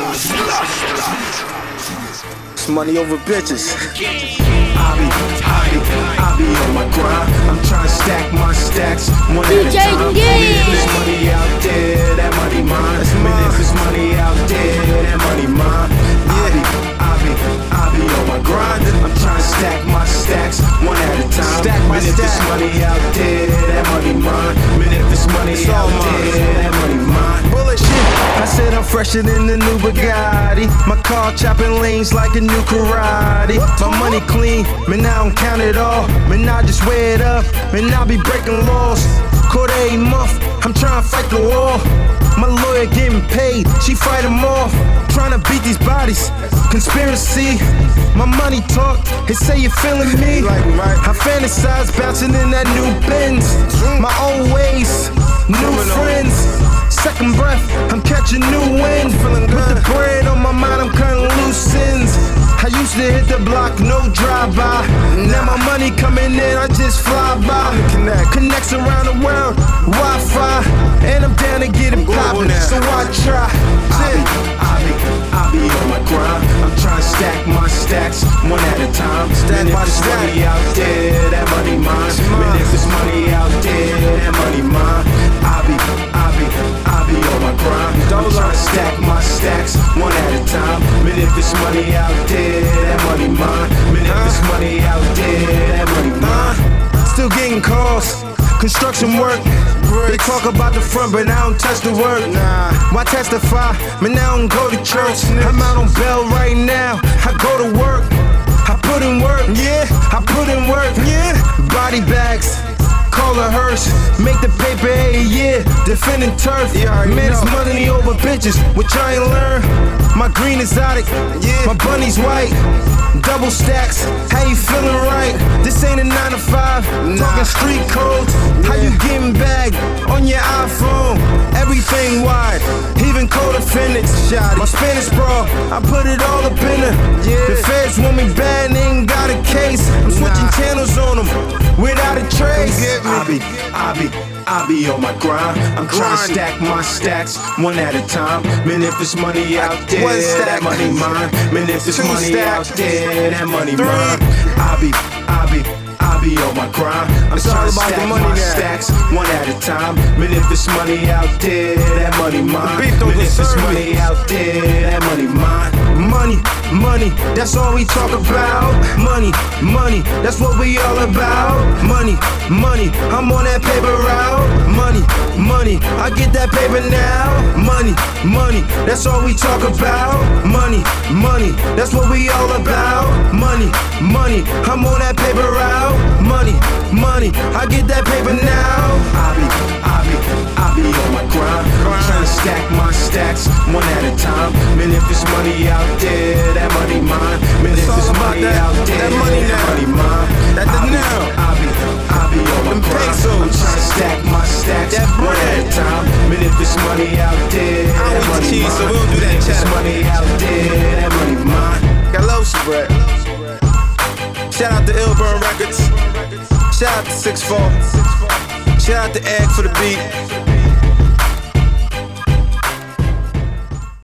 It's money over bitches. I be on my grind. I'm trying to stack my stacks one at a time. If there's money out there, that money mine. If there's money out there, that money mine. I be on my grind. I'm trying to stack my stacks one at a time. If there's money out there, that money mine. If there's money out there, that money mine. Bullet shit. I said I'm fresher than the new Bugatti. My car chopping lanes like a new karate. My money clean, man, I don't count it all. Man, I just weigh it up, man, I be breaking laws. Court every month, I'm trying to fight the war. My lawyer getting paid, she fight them off. Trying to beat these bodies, conspiracy. My money talk, they say you're feeling me. I fantasize bouncing in that new Benz. My old ways, new friends. Second breath, I'm catching new wind. With the bread on my mind, I'm cutting loose ends. I used to hit the block, no drive-by. Now my money coming in, I just fly by. Connects around the world, Wi-Fi. And I'm down to get it poppin', so I try. I be on my grind. I'm trying to stack my stacks one at a time. Man, if there's money out there, that money mine. Man, if there's money out there, that money mine. I be on my grind. I'm trying to stack my stacks one at a time. Man, if there's money out there, that money mine. Man, if there's money out there, that money mine. Still getting calls, construction work. They talk about the front, but I don't touch the work. Why testify? Man, I don't go to church. I'm out on bail right now. I go to work. I put in work. Yeah, I put in work. Yeah, body bags. Call a hearse, make the paper every year, defending turf. Man, it's money over bitches, which I ain't learned. My green exotic, my bunny's white. Double stacks, how you feeling right? This ain't a 9 to 5, talking street codes. How you getting bagged on your iPhone? Everything wide, even co-defendants. My Spanish bra, I put it all up in her. The feds want me bad and ain't got a case. I'm switching channels on them without a trace. I be on my grind. I'm trying to stack my stacks one at a time. Man, if there's money out there, that money mine. Man, if there's money out there, that money mine. I be on my grind. I'm trying to stack my stacks one at a time. Man, if there's money out there, that money mine. Man, if there's money out there, that money mine. Money, that's all we talk about. Money, that's what we all about. Money, I'm on that paper route. Money, I get that paper now. Money, that's all we talk about. Money, that's what we all about. Money, I'm on that paper route. Money, I get that paper now. I be on my grind. I'm trying to stack my stacks one at a time. Man, if there's money out there, that money mine. Man, if there's money out there, that money mine. I be on my grind. I'm trying to stack my stacks one at a time. Man, if there's money out there, that money mine. So we don't do that. If there's money out there, that money mine. Got low spread. Shout out to Illburn Records. Shout out to 6-4. Shout out to Egg for the beat.